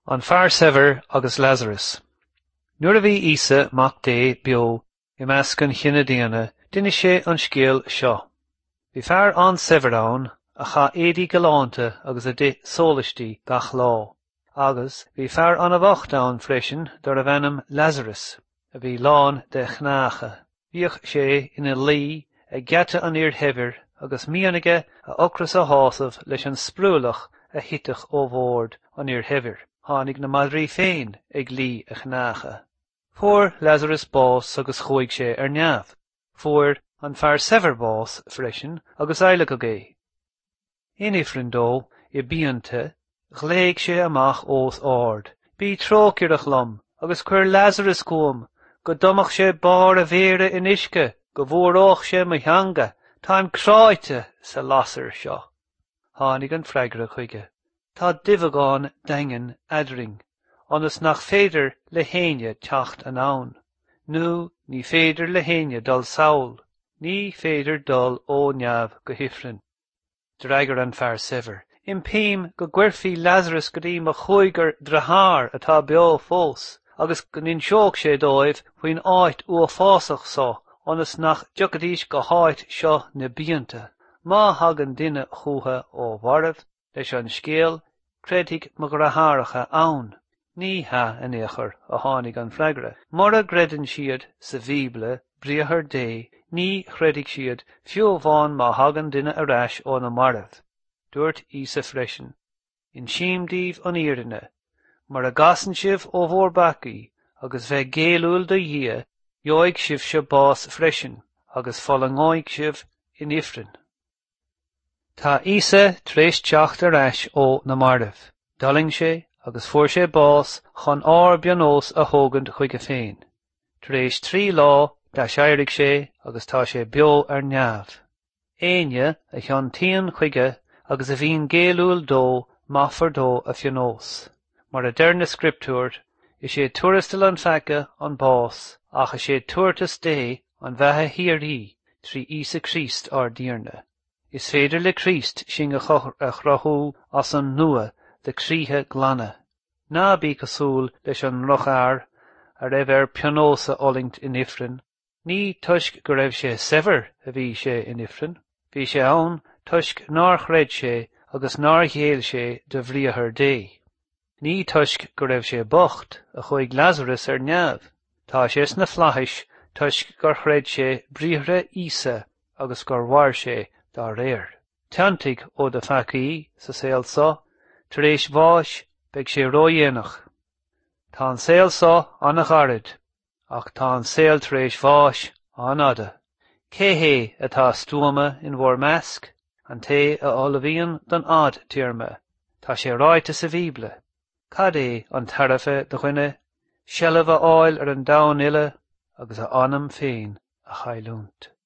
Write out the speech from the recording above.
An fear sever agus Lazarus. Nuair a bhí Ísa mac dé beo I measc an chinne déana, duine sé an scéal seo. Bhí fear an sever ann a cha éadaí galánta agus a de sólistí gach lá. Agus bhí fear an a bhacht ann freisin dar a bhenim Lazarus, a bhí lán de chnácha. Bhíoch sé ina lí ag gceata an iar heimhir agus míonige a ocras a hásamh leis an sprúlach a hitach ó bhord an iar heimhir. Tháinig na madraí féin ag lí a chnácha. Fuair Lazarus bás agus chuaigh sé ar neamh. Fuair an fear sever bás freisin agus éileach go gé. Inifrin dó I bíonta, gléigh sé amach os ard. Bí trócireach lom agus chuir Lazarus cuam, go domach sé bar a bhéire in isce, go bhóróch sé mo theanga, táim cráite sa lasar seo. Tháinig an freagra chuige. Tá divagáin daingean adring, anas nach féidir le héine teacht an ann. Nu, ní féidir le héine dul saoil, ní féidir dul ó neamh go hifrin. D'fhreagar an fear sever. Impéim go gcuirfí Lazarus go dtí mo chuigar drathar atá beo fós, agus go ninseoch sé dóibh faoin áit ua fásach só, anas nach deocadís go háit seo na bíonta. Má hagan duine chútha ó mharmh leis an scéal, credig mo gratharacha ann. Ní ha an éachar a tháinig an freagra. Mar a gredan siad sa bhíble bríothar dé, ní chredig siad fiomháin má hagan duine arás ó na marbh. Dúirt Ísa freisin. In siamdíobh an iardaine, mar a gasan sibh ó bhórbacaí, agus bheith géalúil do dhia, joigh sibh se bás freisin, agus folangáigh sibh in ifrin. Tá Ísa tréis teacht arás ó na marbh. Daling sé, agus fuair sé bás chun ár beanós a thógant chuige féin. Tréis 3 lá de séirigh sé agus tá sé beo ar neamh. Éine a cheann tíon chuige agus a bhíon géalúil dó maithfar dó a fionós. Mar a deir na scriptúir, is sé tuairistil an feicthe an bás, ach is sé tuairtas dé an bheithe hiarí trí Ísa Críst ár díorna. Is féidir le Críst sin a chrathú as an nua de críthe glanna. Ná bí cosúil leis an rochar a raibh ar pianósa olingt in ifrin. Ní tuisc go raibh sé sever a bhí sé in ifrin. Bhí sé ann tuisc nár chreid sé agus nár ghéal sé de bhríothar dé. Ní tuisc go raibh sé bocht a chuig Lazarus ar neamh. Tá sé sna flaithis tuisc gur chreid sé bríomhre Ísa agus gur mhair sé dá réir. Teantaigh ó de facaí sa saol só, tar éis bháis beidh sé ródhéanach. Tá an saol só annach aird, ach tá an saol tar éis bháis an ada. Cé hé atá stuama in mhór measc, an té a olabhíonn don ad tíorma. Tá sé ráite sa bhíble. Cad é an tarafa do chuine, seilbh a áil ar an domhan uile agus a anam féin a chailúnt.